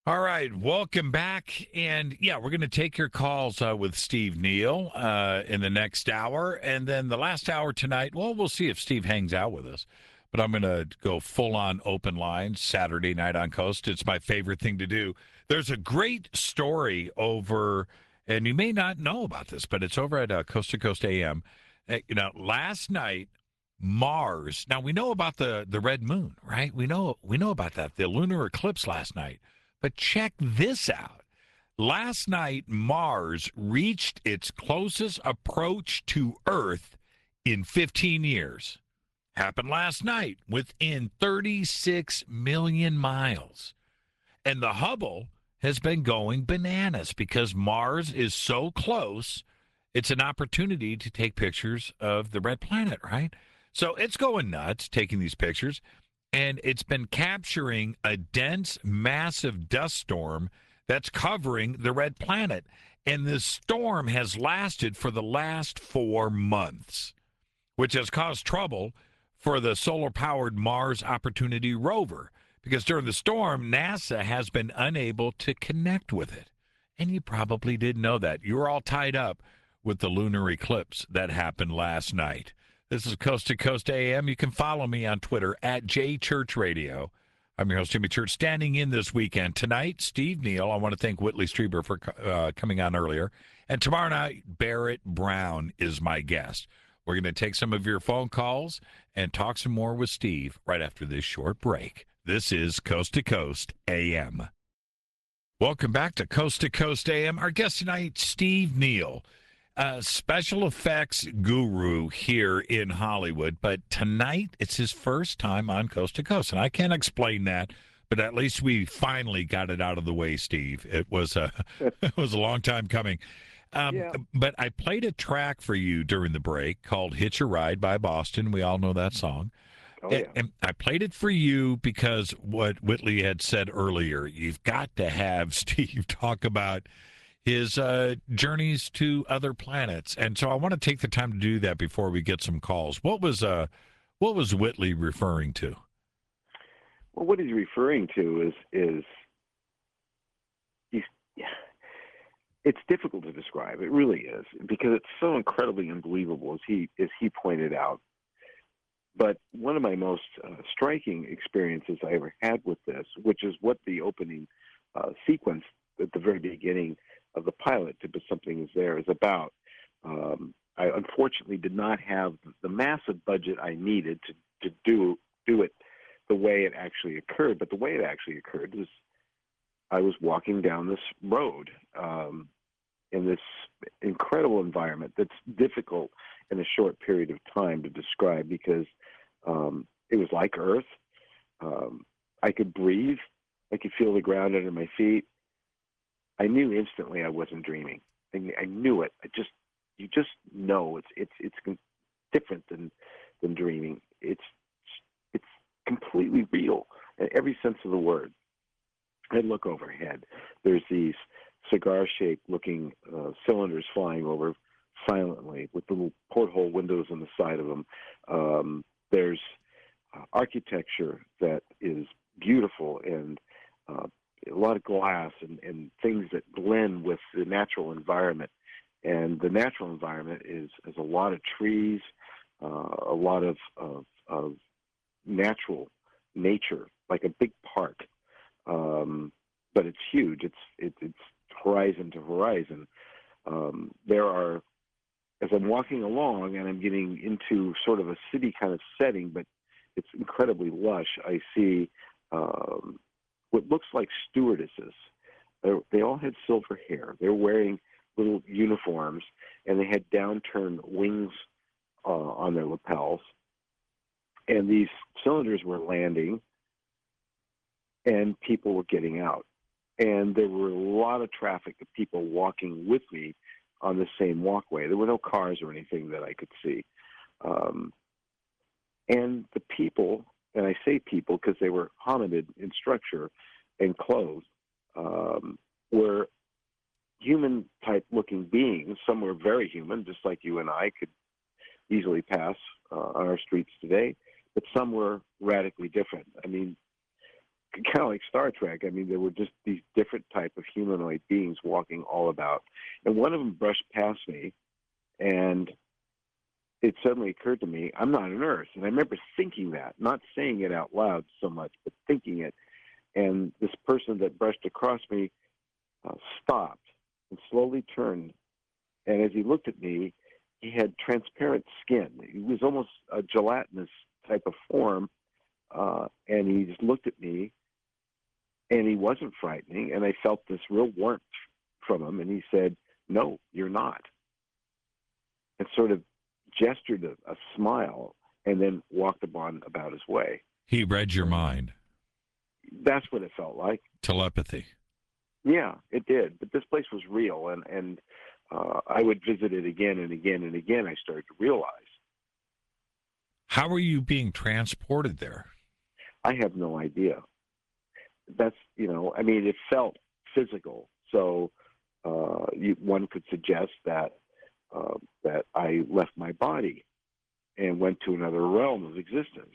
All right, welcome back. And yeah, we're going to take your calls with Steve Neal in the next hour. And then the last hour tonight, well, we'll see if Steve hangs out with us. But I'm going to go full on open line Saturday night on Coast. It's my favorite thing to do. There's a great story over, and you may not know about this, but it's over at Coast to Coast AM. Last night, Mars. Now we know about the red moon, right? We know about that. The lunar eclipse last night. But check this out. Last night, Mars reached its closest approach to Earth in 15 years. Happened last night within 36 million miles. And the Hubble has been going bananas because Mars is so close. It's an opportunity to take pictures of the red planet, right? So it's going nuts taking these pictures, and it's been capturing a dense, massive dust storm that's covering the red planet. And this storm has lasted for the last 4 months, which has caused trouble for the solar powered Mars Opportunity rover because during the storm, NASA has been unable to connect with it. And you probably didn't know that. You were all tied up with the lunar eclipse that happened last night. This is Coast to Coast AM. You can follow me on Twitter at JChurchRadio. I'm your host, Jimmy Church, standing in this weekend. Tonight, Steve Neal. I want to thank Whitley Strieber for coming on earlier. And tomorrow night, Barrett Brown is my guest. We're going to take some of your phone calls and talk some more with Steve right after this short break. This is Coast to Coast AM. Welcome back to Coast AM. Our guest tonight, Steve Neal, special effects guru here in Hollywood. But tonight, it's his first time on Coast to Coast. And I can't explain that, but at least we finally got it out of the way, Steve. It was it was a long time coming. Yeah. But I played a track for you during the break called Hitch a Ride by Boston. We all know that song. Oh, And, yeah. and I played it for you because what Whitley had said earlier, you've got to have Steve talk about his journeys to other planets. And so I want to take the time to do that before we get some calls. What was Whitley referring to? Well, what he's referring to is he's, yeah, it's difficult to describe. It really is because it's so incredibly unbelievable, as he pointed out. But one of my most striking experiences I ever had with this, which is what the opening sequence at the very beginning of the pilot, to put something is there, is about. I unfortunately did not have the massive budget I needed to do it the way it actually occurred. But the way it actually occurred is I was walking down this road in this incredible environment that's difficult in a short period of time to describe because it was like Earth. I could breathe. I could feel the ground under my feet. I knew instantly I wasn't dreaming. I knew it. You just know it's different than dreaming. It's completely real in every sense of the word. I look overhead. There's these cigar-shaped looking cylinders flying over silently with little porthole windows on the side of them. There's architecture that is beautiful and a lot of glass and things that blend with the natural environment. And the natural environment is a lot of trees, a lot of natural nature, like a big park. But it's huge. It's horizon to horizon. There are, as I'm walking along and I'm getting into sort of a city kind of setting, but it's incredibly lush. I see what looks like stewardesses. They all had silver hair. They're wearing little uniforms, and they had downturned wings on their lapels. And these cylinders were landing, and people were getting out. And there were a lot of traffic of people walking with me on the same walkway. There were no cars or anything that I could see. And the people, and I say people because they were hominid in structure and clothes, were human-type looking beings. Some were very human, just like you and I could easily pass on our streets today, but some were radically different. I mean, kind of like Star Trek. I mean, there were just these different type of humanoid beings walking all about, and one of them brushed past me, and it suddenly occurred to me, I'm not an Earth. And I remember thinking that, not saying it out loud so much, but thinking it. And this person that brushed across me stopped and slowly turned. And as he looked at me, he had transparent skin. He was almost a gelatinous type of form. And he just looked at me, and he wasn't frightening. And I felt this real warmth from him. And he said, "No, you're not." And sort of gestured a smile and then walked on about his way. He read your mind. That's what it felt like. Telepathy. Yeah, it did. But this place was real, and I would visit it again and again and again. I started to realize. How were you being transported there? I have no idea. That's, I mean, it felt physical. So one could suggest that I left my body and went to another realm of existence.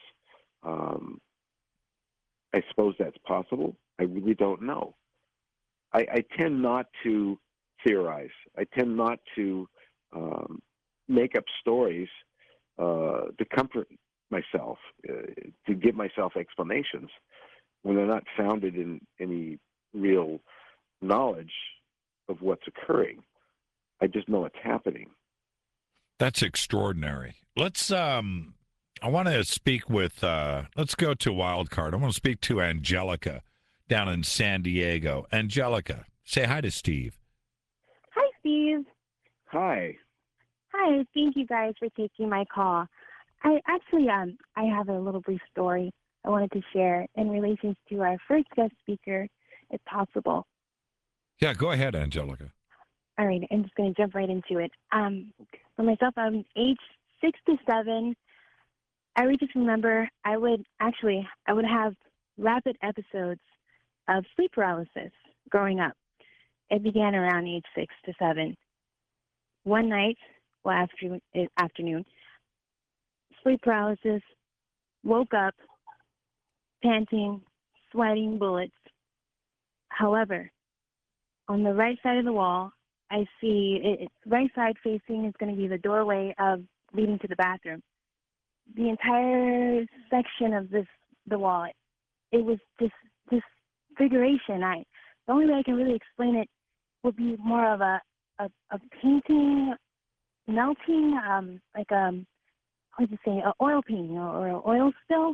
I suppose that's possible. I really don't know. I tend not to theorize. I tend not to make up stories to comfort myself, to give myself explanations when they're not founded in any real knowledge of what's occurring. I just know it's happening. That's extraordinary. Let's I want to speak with let's go to Wild Card. I want to speak to Angelica down in San Diego. Angelica, say hi to Steve. Hi, Steve. Hi. Hi, thank you guys for taking my call. I actually I have a little brief story I wanted to share in relation to our first guest speaker, if possible. Yeah, go ahead, Angelica. All right, I'm just going to jump right into it. For myself, I'm age 6 to 7. I just remember I would have rapid episodes of sleep paralysis growing up. It began around age 6 to 7. One night, afternoon, sleep paralysis, woke up, panting, sweating bullets. However, on the right side of the wall, I see right side facing is going to be the doorway leading to the bathroom. The entire section of the wall, it was just disfiguration. The only way I can really explain it would be more of a painting, melting, like what to say, an oil painting or an oil spill.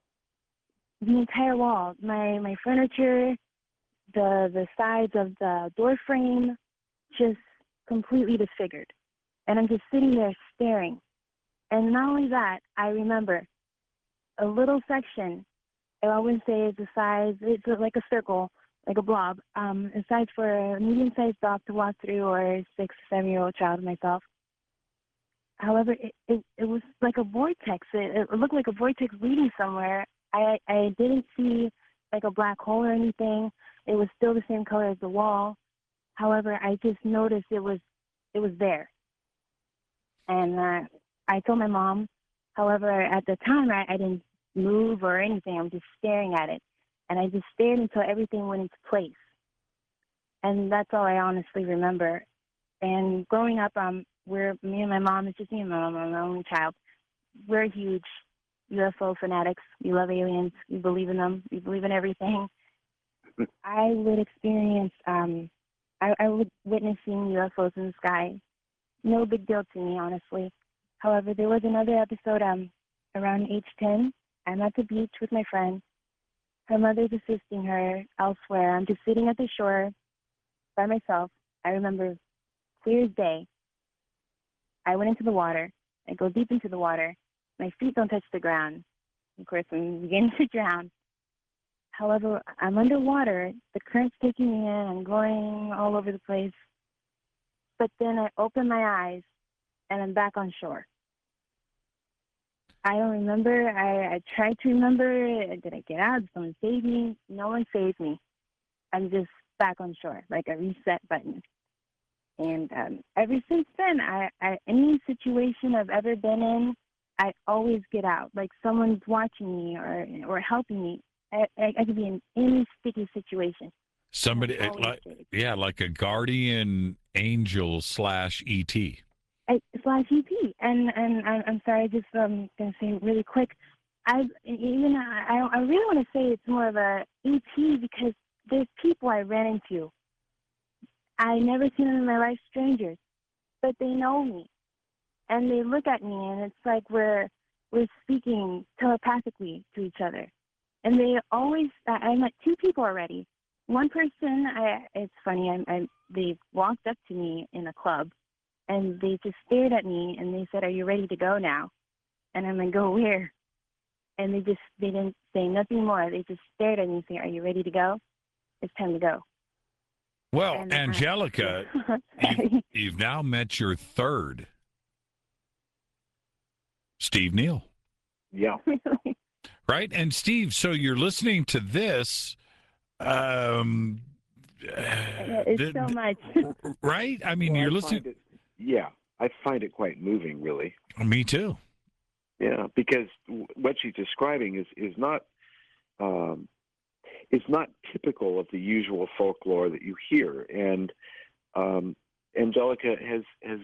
The entire wall, my furniture, the sides of the door frame, just completely disfigured. And I'm just sitting there staring. And not only that, I remember a little section, I wouldn't say it's the size, it's like a circle, like a blob, a size for a medium-sized dog to walk through or a 6 or 7-year-old child myself. However, it was like a vortex. It looked like a vortex leading somewhere. I didn't see like a black hole or anything. It was still the same color as the wall. However, I just noticed it was there. And I told my mom. However, at the time, I didn't move or anything. I'm just staring at it. And I just stared until everything went into place. And that's all I honestly remember. And growing up, me and my mom, it's just me and my mom, I'm my only child. We're huge UFO fanatics. We love aliens. We believe in them. We believe in everything. I would experience, I would witnessing UFOs in the sky. No big deal to me, honestly. However, there was another episode around age 10. I'm at the beach with my friend. Her mother's assisting her elsewhere. I'm just sitting at the shore by myself. I remember clear as day. I went into the water. I go deep into the water. My feet don't touch the ground. Of course, I'm beginning to drown. However, I'm underwater. The current's taking me in. I'm going all over the place. But then I open my eyes, and I'm back on shore. I don't remember. I tried to remember. Did I get out? Did someone save me? No one saved me. I'm just back on shore, like a reset button. And ever since then, any situation I've ever been in, I always get out. Like someone's watching me or helping me. I could be in any sticky situation. Somebody I'm always like safe. yeah, like a guardian angel / ET. Slash EP. And I'm sorry, just gonna say really quick. I really want to say it's more of a EP because there's people I ran into. I never seen them in my life, strangers, but they know me, and they look at me, and it's like we're speaking telepathically to each other. And they always, I met two people already. One person, it's funny, they walked up to me in a club, and they just stared at me, and they said, "Are you ready to go now?" And I'm like, "Go where?" And they didn't say nothing more. They just stared at me and said, "Are you ready to go? It's time to go." Well, And Angelica, you've now met your third, Steve Neal. Yeah. Right? And Steve, so you're listening to this. It's so much. Right? I mean, Well, you're listening. I find it quite moving, really. Me too. Yeah, because what she's describing is not typical of the usual folklore that you hear. And Angelica has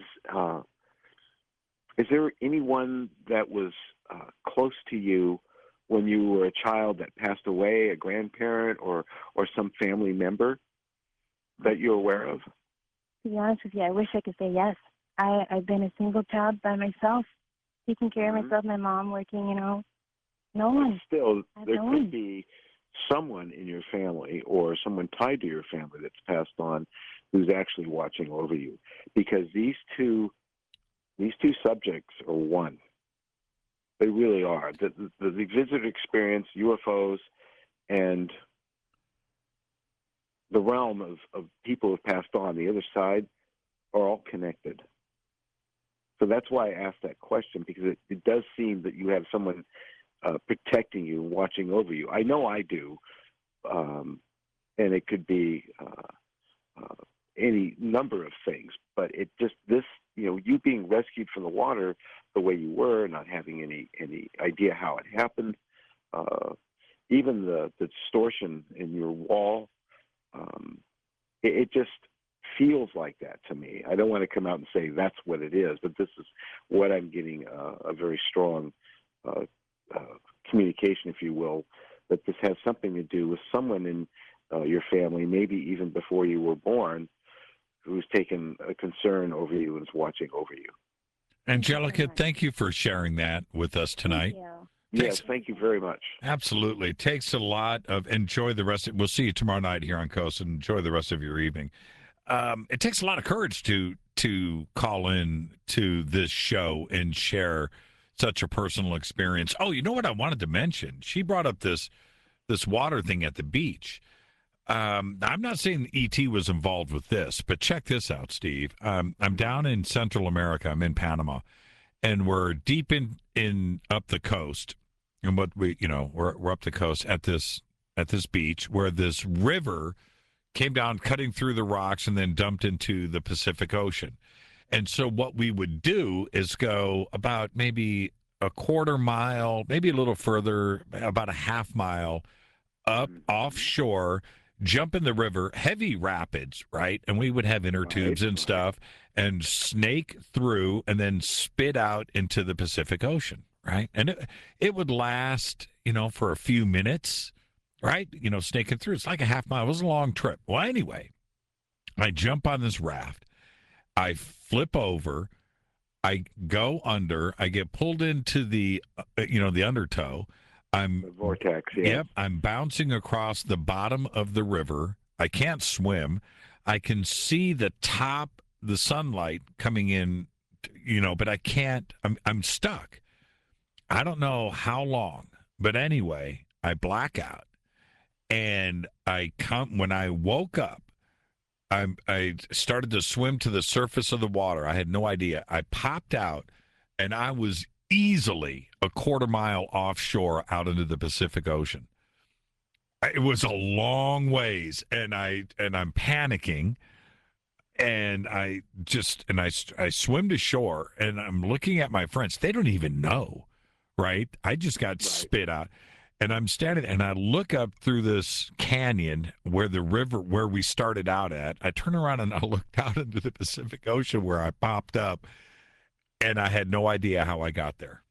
is there anyone that was close to you when you were a child that passed away, a grandparent or some family member that you're aware of? To be honest with you, I wish I could say yes. I've been a single child by myself, taking care of myself, my mom working, no one. Still, there no could one. be someone in your family or someone tied to your family that's passed on who's actually watching over you, because these two subjects are one. They really are. The visitor experience, UFOs, and the realm of people who have passed on, the other side, are all connected. So that's why I asked that question, because it does seem that you have someone protecting you, watching over you. I know I do, and it could be any number of things. But it just you being rescued from the water the way you were, not having any idea how it happened, even the distortion in your wall, it just feels like that to me. I don't want to come out and say that's what it is, but this is what I'm getting a very strong communication, if you will, that this has something to do with someone in your family, maybe even before you were born, who's taken a concern over you and is watching over you. Angelica, thank you for sharing that with us tonight. Thank you. Yes, thank you very much. Absolutely. It takes a lot of enjoy the rest. We'll see you tomorrow night here on Coast, and enjoy the rest of your evening. It takes a lot of courage to call in to this show and share such a personal experience. Oh, you know what I wanted to mention? She brought up this water thing at the beach. I'm not saying ET was involved with this, but check this out, Steve. I'm down in Central America. I'm in Panama, and we're deep in up the coast. And what we're up the coast at this beach where this river came down, cutting through the rocks, and then dumped into the Pacific Ocean. And so what we would do is go about maybe a quarter mile, maybe a little further, about a half mile up offshore, jump in the river, heavy rapids, right? And we would have inner tubes and stuff, and snake through and then spit out into the Pacific Ocean, right? And it would last, for a few minutes, right? Snaking through. It's like a half mile. It was a long trip. Well, anyway, I jump on this raft. I flip over. I go under. I get pulled into the, the undertow. The vortex, yeah. Yep, I'm bouncing across the bottom of the river. I can't swim. I can see the top, the sunlight coming in, but I can't. I'm stuck. I don't know how long, but anyway, I black out, and when I woke up, I started to swim to the surface of the water. I had no idea. I popped out, and I was easily a quarter mile offshore out into the Pacific Ocean. It was a long ways, and I'm panicking, and I swim to shore, and I'm looking at my friends. They don't even know, right? I just got spit out, And I'm standing and I look up through this canyon where the river, where we started out at. I turn around and I looked out into the Pacific Ocean where I popped up, and I had no idea how I got there.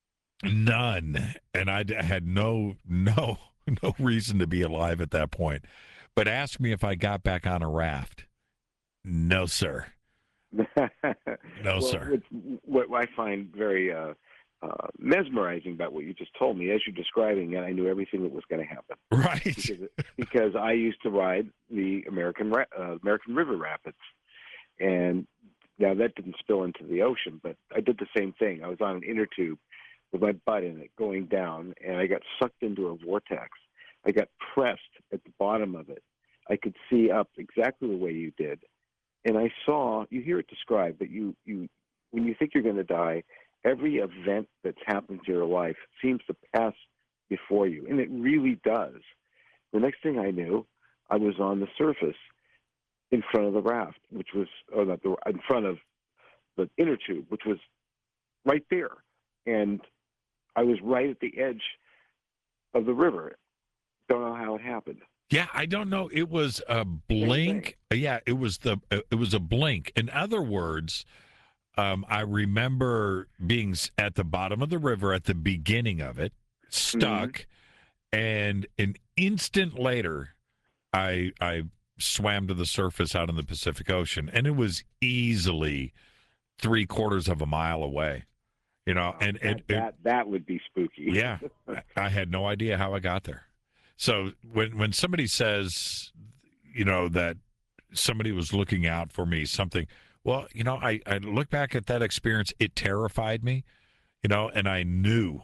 None. And I had no reason to be alive at that point. But ask me if I got back on a raft. No, sir. No, well, sir. What I find very mesmerizing about what you just told me, as you're describing it, I knew everything that was going to happen. Right. Because I used to ride the American River Rapids, and now that didn't spill into the ocean, but I did the same thing. I was on an inner tube with my butt in it going down, and I got sucked into a vortex. I got pressed at the bottom of it. I could see up exactly the way you did. And I saw, you hear it described, but you when you think you're going to die, every event that's happened to your life seems to pass before you, and it really does. The next thing I knew, I was on the surface in front of the raft, which was, in front of the inner tube, which was right there. And I was right at the edge of the river. Don't know how it happened. Yeah, I don't know. It was a blink. Yeah, it was a blink. In other words, I remember being at the bottom of the river at the beginning of it, stuck, and an instant later, I swam to the surface out in the Pacific Ocean, and it was easily 3/4 of a mile away. You know, and that would be spooky. Yeah, I had no idea how I got there. So when somebody says, you know, that somebody was looking out for me, something, well, you know, I look back at that experience, it terrified me, you know, and I knew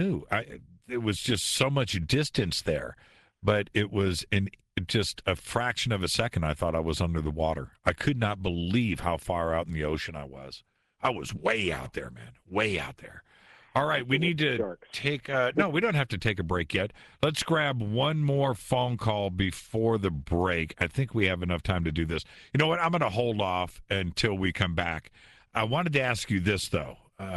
it was just so much distance there, but it was in just a fraction of a second, I thought I was under the water. I could not believe how far out in the ocean I was. I was way out there, man, way out there. All right, we need to take no, we don't have to take a break yet. Let's grab one more phone call before the break. I think we have enough time to do this. You know what? I'm going to hold off until we come back. I wanted to ask you this, though.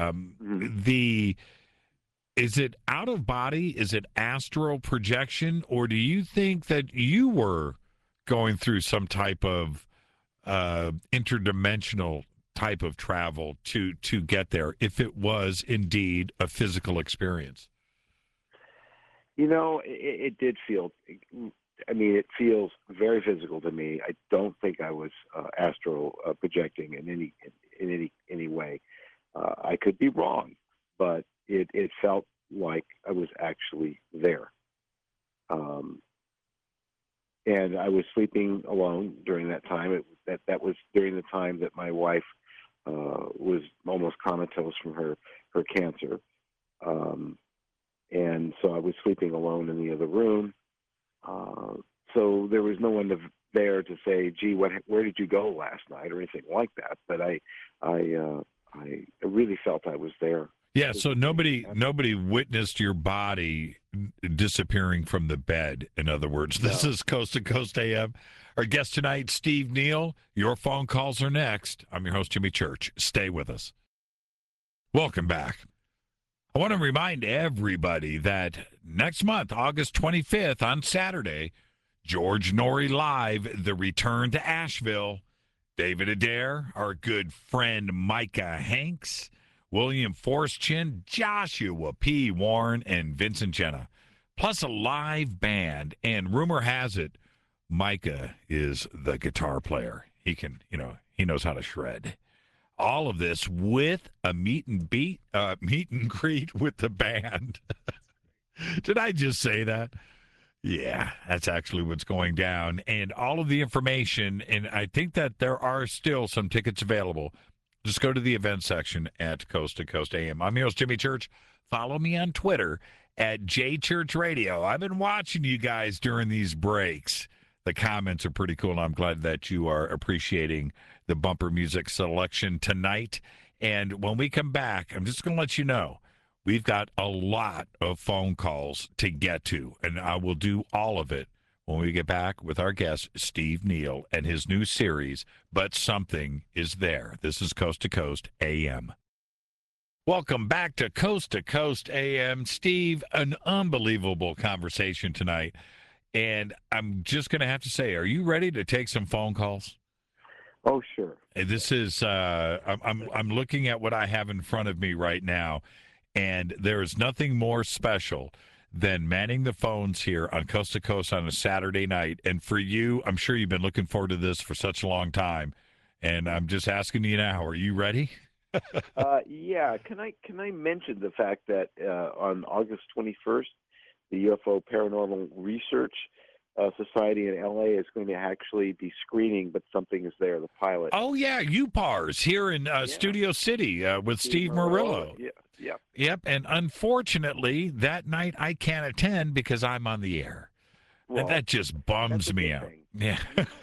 Is it out of body? Is it astral projection? Or do you think that you were going through some type of interdimensional type of travel to get there, if it was indeed a physical experience? You know, it did feel, I mean, it feels very physical to me. I don't think I was astral projecting in any way. I could be wrong, but it felt like I was actually there. And I was sleeping alone during that time. That was during the time that my wife was almost comatose from her cancer. And so I was sleeping alone in the other room. So there was no one there to say, gee, where did you go last night or anything like that. But I really felt I was there. Yeah, so nobody witnessed your body disappearing from the bed, in other words. This is Coast to Coast AM. Our guest tonight, Steve Neal. Your phone calls are next. I'm your host, Jimmy Church. Stay with us. Welcome back. I want to remind everybody that next month, August 25th, on Saturday, George Norrie Live, the return to Asheville. David Adair, our good friend Micah Hanks, William Forstchin, Joshua P. Warren, and Vincent Jenna, plus a live band. And rumor has it, Micah is the guitar player. He can, he knows how to shred. All of this with a meet and greet with the band. Did I just say that? Yeah, that's actually what's going down. And all of the information, and I think that there are still some tickets available. Just go to the event section at Coast to Coast AM. I'm your host, Jimmy Church. Follow me on Twitter at JChurchRadio. I've been watching you guys during these breaks. The comments are pretty cool, and I'm glad that you are appreciating the bumper music selection tonight. And when we come back, I'm just going to let you know, we've got a lot of phone calls to get to, and I will do all of it when we get back with our guest, Steve Neal, and his new series, But Something Is There. This is Coast to Coast AM. Welcome back to Coast AM. Steve, an unbelievable conversation tonight. And I'm just going to have to say, are you ready to take some phone calls? Oh, sure. This is I'm looking at what I have in front of me right now, and there is nothing more special than manning the phones here on Coast to Coast on a Saturday night. And for you, I'm sure you've been looking forward to this for such a long time. And I'm just asking you now, are you ready? Yeah. Can I mention the fact that on August 21st, the UFO Paranormal Research Society in LA is going to actually be screening, but something is there. The pilot. Oh yeah, UPARS here in Studio City with Steve Murillo. Yeah. Yep. Yep. And unfortunately, that night I can't attend because I'm on the air. Well, that just bums me out. Thing. Yeah.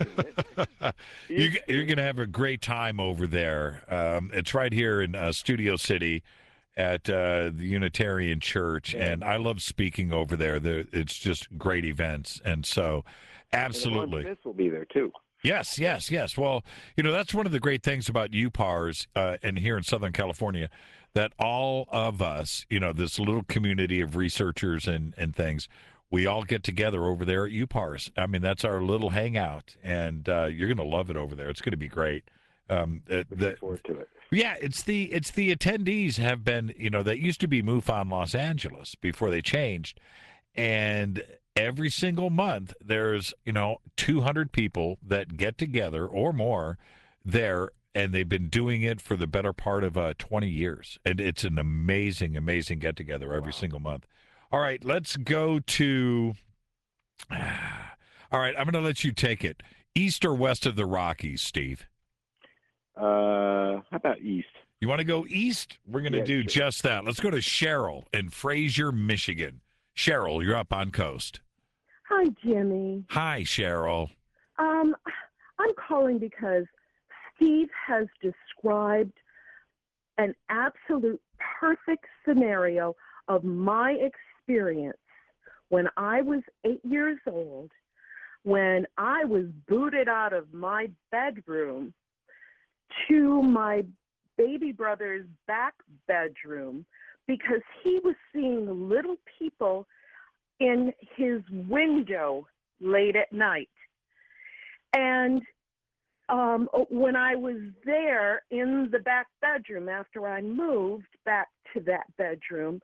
You're going to have a great time over there. It's right here in Studio City at the Unitarian Church, and I love speaking over there. It's just great events, and so absolutely. And Smith will be there too. Yes. Well, that's one of the great things about UPARS and here in Southern California, that all of us, this little community of researchers and things, we all get together over there at UPARS. I mean, that's our little hangout, and you're going to love it over there. It's going to be great. Looking forward to it. Yeah, it's the attendees have been, that used to be MUFON Los Angeles before they changed, and every single month there's 200 people that get together or more there, and they've been doing it for the better part of 20 years, and it's an amazing get together every single month. All right, let's go to all right, I'm going to let you take it. East or west of the Rockies, Steve? How about east? You want to go east? We're going to do just that. Let's go to Cheryl in Fraser, Michigan. Cheryl, you're up on Coast. Hi, Jimmy. Hi, Cheryl. I'm calling because Steve has described an absolute perfect scenario of my experience when I was 8 years old, when I was booted out of my bedroom to my baby brother's back bedroom because he was seeing little people in his window late at night. And when I was there in the back bedroom, after I moved back to that bedroom,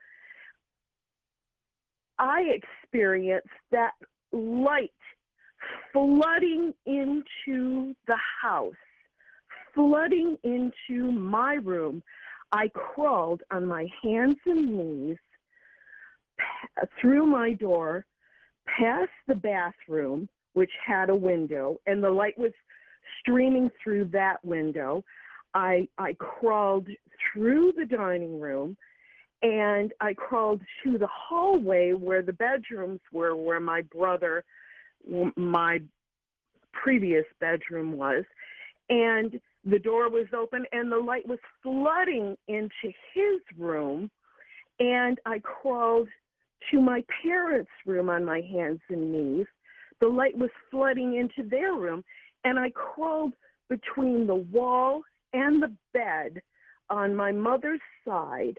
I experienced that light flooding into the house, flooding into my room. I crawled on my hands and knees through my door, past the bathroom, which had a window, and the light was streaming through that window. I crawled through the dining room, and I crawled to the hallway where the bedrooms were, where my brother, my previous bedroom was, and the door was open and the light was flooding into his room, and I crawled to my parents' room on my hands and knees. The light was flooding into their room, and I crawled between the wall and the bed on my mother's side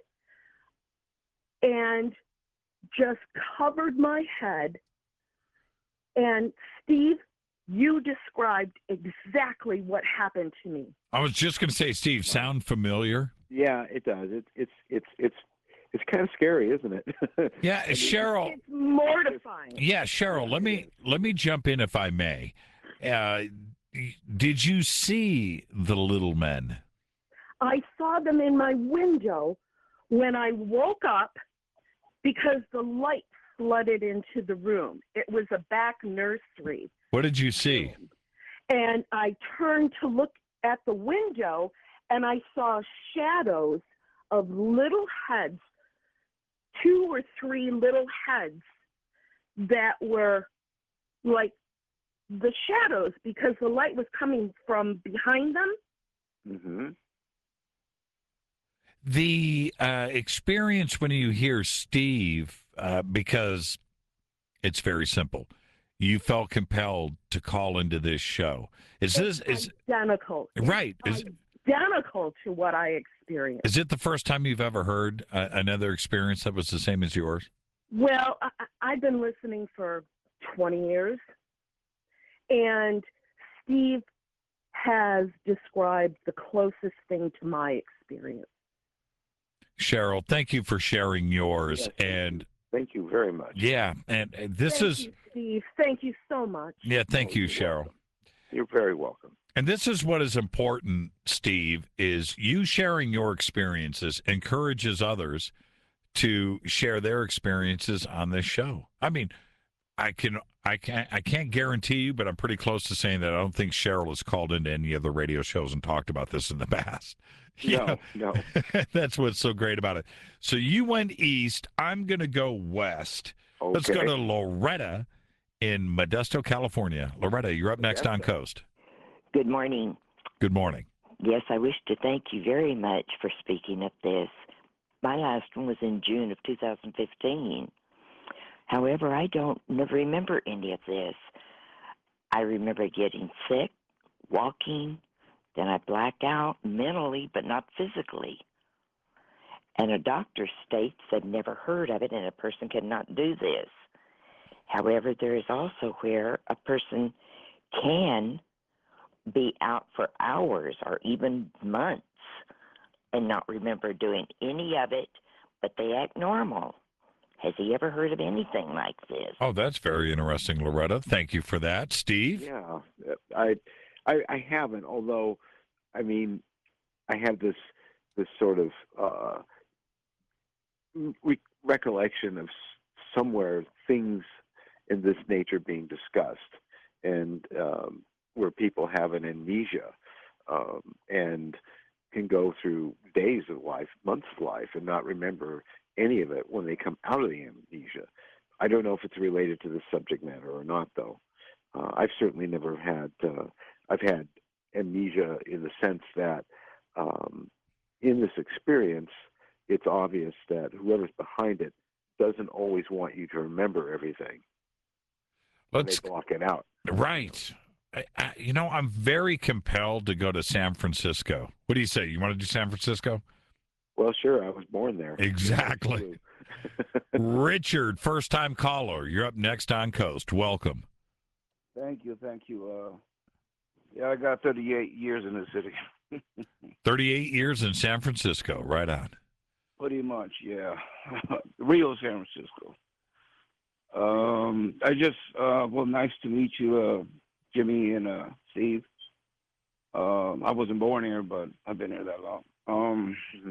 and just covered my head. And Steve, you described exactly what happened to me. I was just going to say, Steve, sound familiar? Yeah, it does. It's kind of scary, isn't it? Yeah, Cheryl. It's mortifying. Yeah, Cheryl. Let me jump in if I may. Did you see the little men? I saw them in my window when I woke up because the light flooded into the room. It was a back nursery. What did you see? And I turned to look at the window, and I saw shadows of little heads, 2 or 3 little heads that were like the shadows because the light was coming from behind them. Mm-hmm. The experience when you hear Steve, because it's very simple, you felt compelled to call into this show. Is identical? right? identical to what I experienced. Is it the first time you've ever heard another experience that was the same as yours? Well, I've been listening for 20 years, and Steve has described the closest thing to my experience. Cheryl, thank you for sharing yours. Yes, and thank you very much. yeah, and this Thank is you, Steve. Thank you so much. yeah, thank you, you're Cheryl. welcome. You're very welcome. And this is what is important, Steve, is you sharing your experiences encourages others to share their experiences on this show. I mean, I can't guarantee you, but I'm pretty close to saying that I don't think Cheryl has called into any of the radio shows and talked about this in the past. No. That's what's so great about it. So you went east. I'm going to go west. Okay. Let's go to Loretta in Modesto, California. Loretta, you're up next on Coast. Good morning. Good morning. Yes, I wish to thank you very much for speaking of this. My last one was in June of 2015. However, I don't never remember any of this. I remember getting sick, walking, then I blacked out mentally, but not physically. And a doctor states they've never heard of it and a person cannot do this. However, there is also where a person can be out for hours or even months and not remember doing any of it, but they act normal. Has he ever heard of anything like this? Oh, that's very interesting, Loretta. Thank you for that. Steve? Yeah, I haven't. Although, I mean, I have this sort of recollection of somewhere things in this nature being discussed, and where people have an amnesia and can go through days of life, months of life, and not remember any of it when they come out of the amnesia. I don't know if it's related to the subject matter or not, though. I've certainly never had. I've had amnesia in the sense that in this experience, it's obvious that whoever's behind it doesn't always want you to remember everything. Let's They block it out. Right. I'm very compelled to go to San Francisco. What do you say? You want to do San Francisco? Well, sure. I was born there. Exactly. Richard, first-time caller. You're up next on Coast. Welcome. Thank you. Yeah, I got 38 years in the city. 38 years in San Francisco. Right on. Pretty much, yeah. Rio, San Francisco. Nice to meet you, Jimmy and Steve. I wasn't born here, but I've been here that long.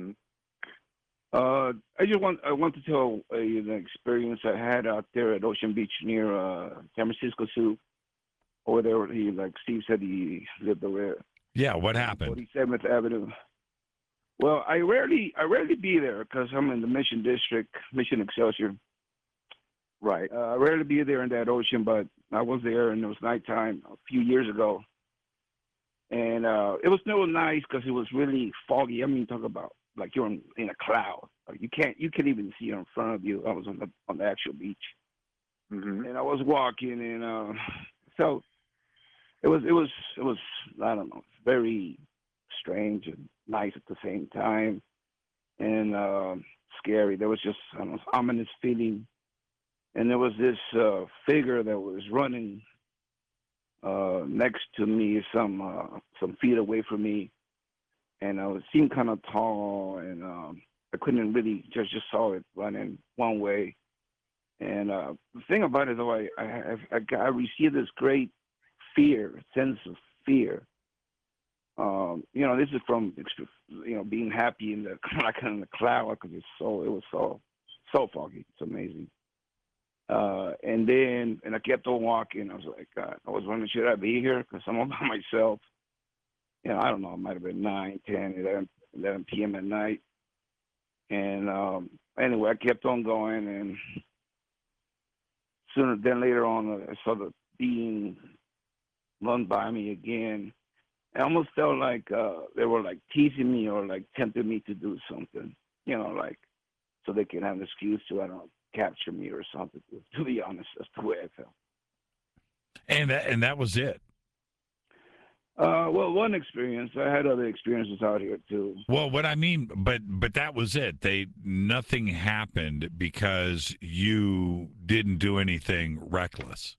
I want to tell an experience I had out there at Ocean Beach near San Francisco Zoo. Over there, like Steve said, he lived over there. Yeah, what happened? 47th Avenue. Well, I rarely be there because I'm in the Mission District, Mission Excelsior. Right. I rarely be there in that ocean, but I was there, and it was nighttime a few years ago. And it was no nice because it was really foggy. I mean, talk about like you're in a cloud. Like you can't even see in front of you. I was on the actual beach, and I was walking, and so it was I don't know, very strange and nice at the same time, and scary. There was just ominous feeling, and there was this figure that was running next to me, some feet away from me, and it seemed kind of tall, and I couldn't really just saw it running one way. And the thing about it, though, I received this great sense of fear. This is from being happy in the cloud because it was so foggy. It's amazing. And I kept on walking. I was like, God, I was wondering, should I be here? Because I'm all by myself. I don't know. It might have been 9, 10, 11 p.m. at night. And anyway, I kept on going, and later on, I saw the being run by me again. I almost felt like they were like teasing me or like tempting me to do something, like so they can have an excuse to, I don't know, capture me or something. To be honest, that's the way I felt. And that was it. Well, one experience. I had other experiences out here too. Well, what I mean, but that was it. Nothing happened because you didn't do anything reckless.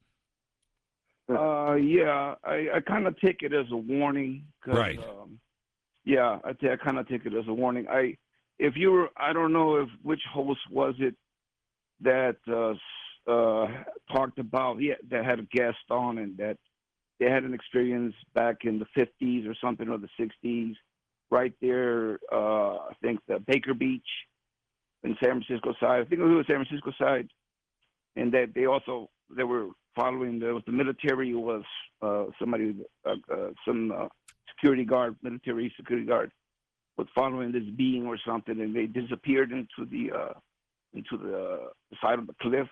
Yeah, I kind of take it as a warning. 'Cause, Right. Yeah, I kind of take it as a warning. I don't know if which host was it that talked about, yeah, that had a guest on and that they had an experience back in the 50s or something, or the 60s, right there. I think the Baker Beach in San Francisco side. I think it was San Francisco side, and that they were following. There was the military. It was somebody, some security guard, military security guard, was following this being or something, and they disappeared into the side of the cliff.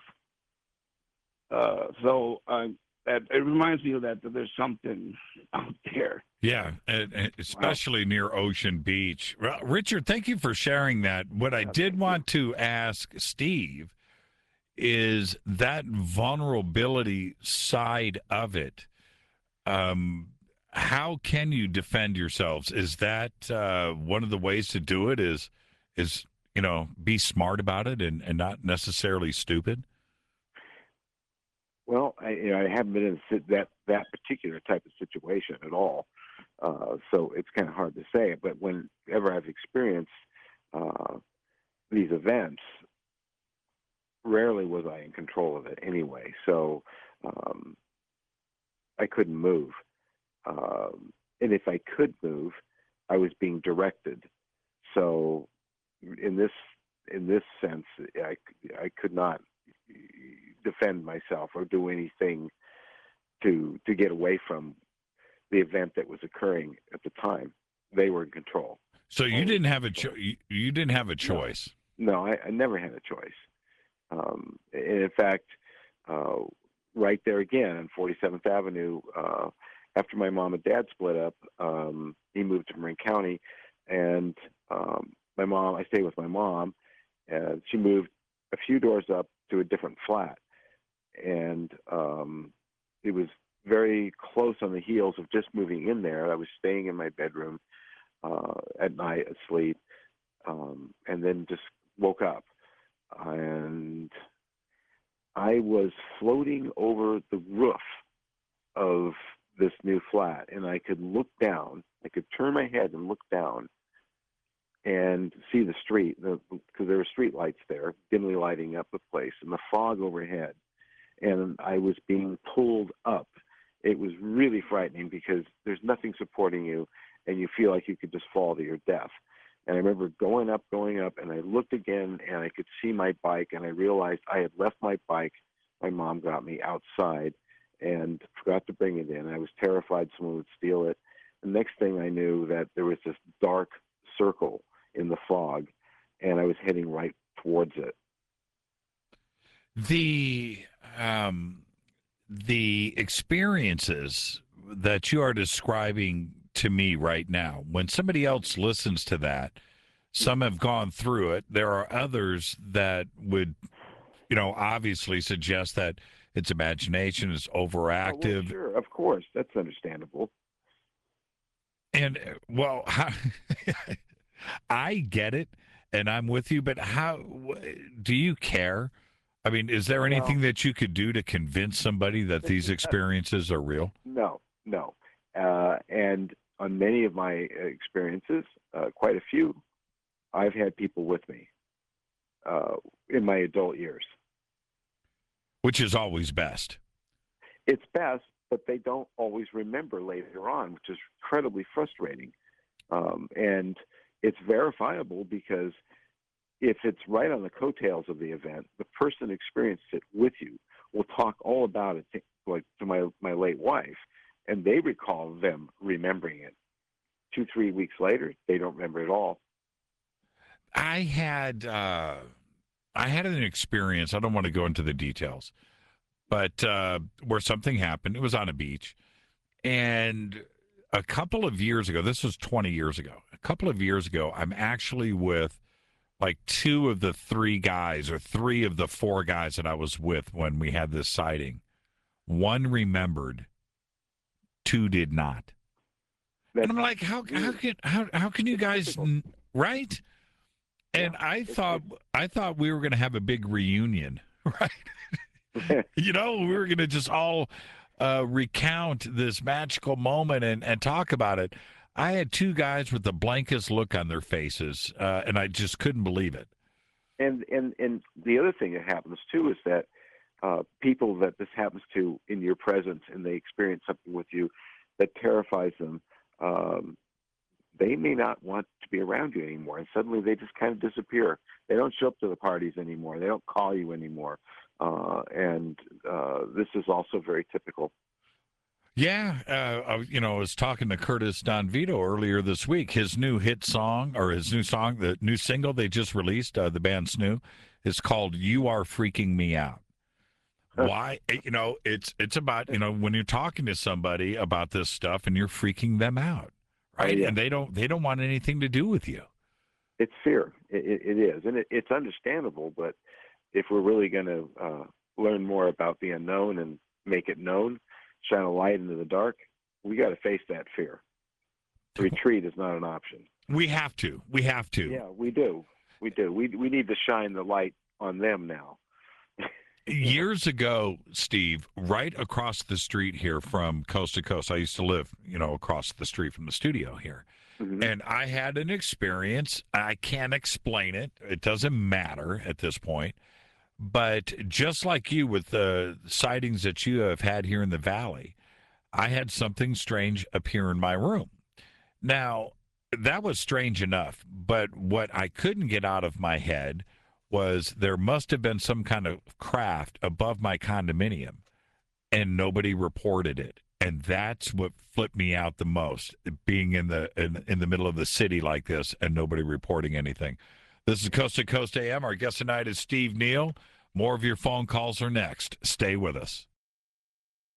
It reminds me of that there's something out there. Yeah, and especially near Ocean Beach. Well, Richard, thank you for sharing that. What I did want to ask Steve is that vulnerability side of it. How can you defend yourselves? Is that one of the ways to do it? Is be smart about it and not necessarily stupid? Well, I haven't been in that particular type of situation at all, so it's kind of hard to say. But whenever I've experienced these events, rarely was I in control of it anyway. So I couldn't move, and if I could move, I was being directed. So in this sense, I could not defend myself or do anything to get away from the event that was occurring at the time. They were in control. So you didn't have a you didn't have a choice. No, I never had a choice. And in fact, right there again on 47th Avenue, after my mom and dad split up, he moved to Marin County, and I stayed with my mom, and she moved a few doors up to a different flat. And it was very close on the heels of just moving in there. I was staying in my bedroom at night asleep, and then just woke up. And I was floating over the roof of this new flat, and I could look down. I could turn my head and look down and see the street, because there were street lights there, dimly lighting up the place, and the fog overhead. And I was being pulled up. It was really frightening because there's nothing supporting you, and you feel like you could just fall to your death. And I remember going up, and I looked again, and I could see my bike, and I realized I had left my bike. My mom got me outside and forgot to bring it in. I was terrified someone would steal it. The next thing I knew, that there was this dark circle in the fog, and I was heading right towards it. The experiences that you are describing to me right now, when somebody else listens to that, some have gone through it. There are others that would, obviously suggest that it's imagination, it's overactive. Oh, well, sure, of course, that's understandable. And well, I get it, and I'm with you. But how do you care? I mean, is there anything that you could do to convince somebody that these experiences are real? No. And on many of my experiences, quite a few, I've had people with me in my adult years. Which is always best. It's best, but they don't always remember later on, which is incredibly frustrating. And it's verifiable because if it's right on the coattails of the event, the person experienced it with you will talk all about it, like to my late wife, and they recall them remembering it. 2-3 weeks later, they don't remember it all. I had an experience. I don't want to go into the details, but where something happened. It was on a beach, and a couple of years ago. This was 20 years ago. A couple of years ago, I'm actually with like 2 of the 3 guys, or 3 of the 4 guys that I was with when we had this sighting. 1 remembered, 2 did not. And I'm like, how can you guys right? And Yeah, I thought we were going to have a big reunion, right? We were going to just all recount this magical moment and talk about it. I had two guys with the blankest look on their faces, and I just couldn't believe it. And the other thing that happens too is that people that this happens to in your presence and they experience something with you that terrifies them, they may not want to be around you anymore, and suddenly they just kind of disappear. They don't show up to the parties anymore. They don't call you anymore, and this is also very typical. Yeah, I was talking to Curtis Don Vito earlier this week. His new hit song, or his new song, the new single they just released, the band Snoo, is called "You Are Freaking Me Out." Why? It's about when you're talking to somebody about this stuff and you're freaking them out, right? Yeah. And they don't want anything to do with you. It's fear. It is, and it's understandable. But if we're really going to learn more about the unknown and make it known, shine a light into the dark, we got to face that fear. Retreat is not an option. We have to. Yeah, we do. We need to shine the light on them now. Years ago, Steve, right across the street here from Coast to Coast, I used to live, across the street from the studio here. Mm-hmm. And I had an experience. I can't explain it. It doesn't matter at this point. But just like you with the sightings that you have had here in the Valley, I had something strange appear in my room. Now, that was strange enough. But what I couldn't get out of my head was there must have been some kind of craft above my condominium, and nobody reported it. And that's what flipped me out the most, being in the middle of the city like this and nobody reporting anything. This is Coast to Coast AM. Our guest tonight is Steve Neal. More of your phone calls are next. Stay with us.